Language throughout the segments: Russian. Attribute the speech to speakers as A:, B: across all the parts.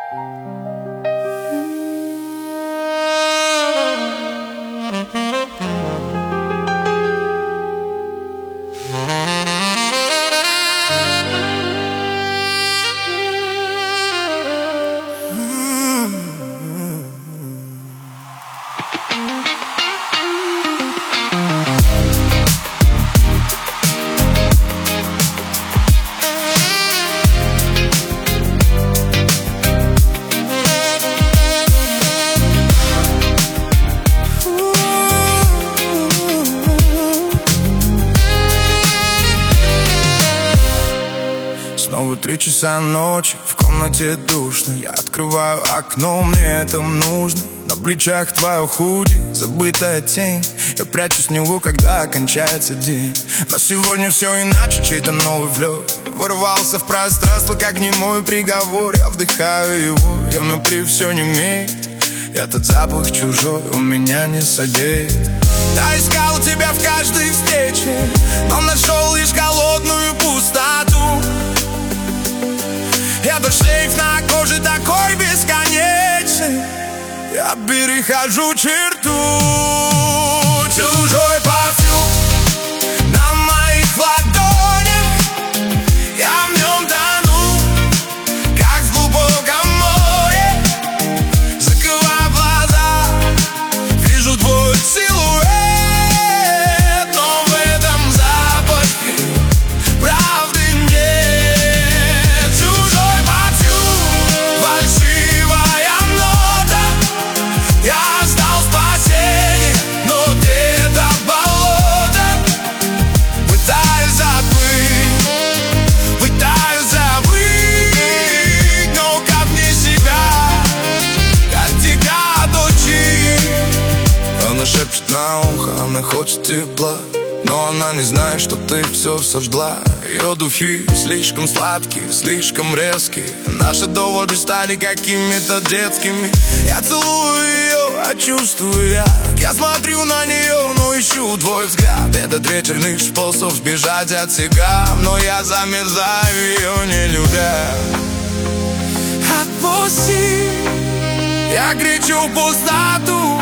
A: Снова 3 часа ночи, в комнате душно. Я открываю окно, мне это нужно. На плечах твое худи, забытая тень. Я прячусь в него, когда кончается день. Но сегодня все иначе, чей-то новый влет ворвался в пространство, как немой приговор. Я вдыхаю его, я внутри все немеет. Этот запах чужой у меня не согреет. Я искал тебя в каждой встрече, но нашел лишь холодную пустоту. Этот шлейф на коже такой бесконечный. Я перехожу черту. Чужой парфюм на моих ладонях. Я в нем тону, как в глубоком море. Закрываю глаза, вижу твой силуэт, но в этом запахе правды нет. Чужой парфюм, фальшивая нота. Я ждал спасения, но где-то болото. Пытаюсь забыть, но как мне себя, как тебя отучить? Она шепчет на ухо, она хочет тепла, но она не знает, что ты все сожгла. Ее духи слишком сладкие, слишком резкие. Наши доводы стали какими-то детскими. Я целую ее, а чувствую я смотрю на нее, но ищу твой взгляд. Этот вечер лишь способ сбежать от себя, но я замерзаю, ее не любя. Отпусти, я кричу в пустоту.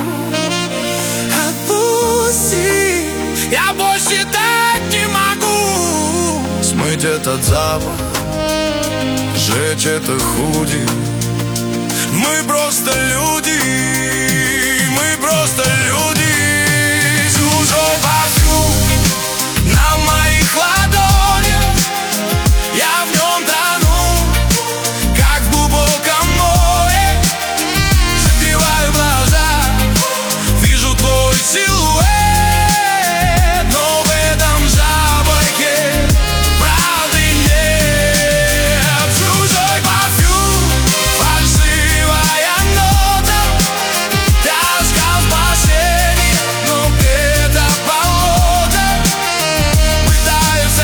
A: Отпусти, я больше так не могу. Смыть этот запах, сжечь это худи. Мы просто люди, мы просто люди. Чужой парфюм на моих ладонях. Я в нем тону, как в глубоком море. Закрываю глаза, вижу твой силуэт, но в этом запахе правды нет. Чужой парфюм, фальшивая нота. Я искал спасения, но где-то болото. Пытаюсь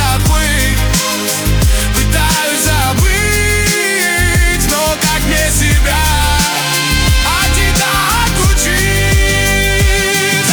A: забыть, но как мне себя от тебя отучить?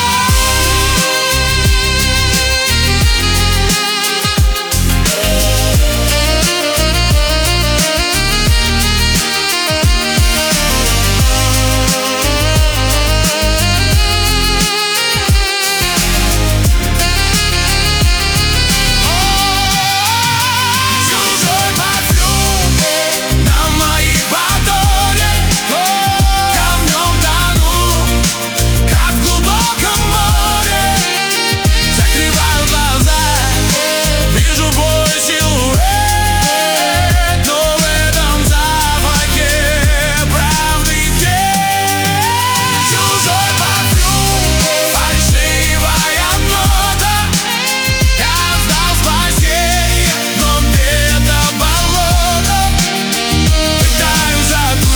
A: Чужой парфюм на моих ладонях. Я в нем тону, как в глубоком море. Закрываю глаза, вижу твой силуэт, но в этом запахе правды нет. Чужой парфюм, фальшивая нота. Я ждал спасения, но где-то болото. Пытаюсь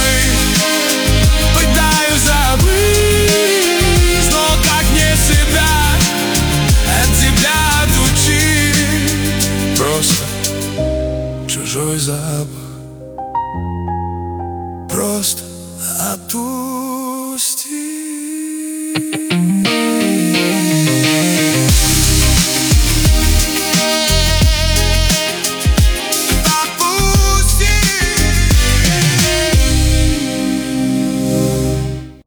A: забыть, но как мне себя от тебя отучить? Просто чужой запах, просто отпусти.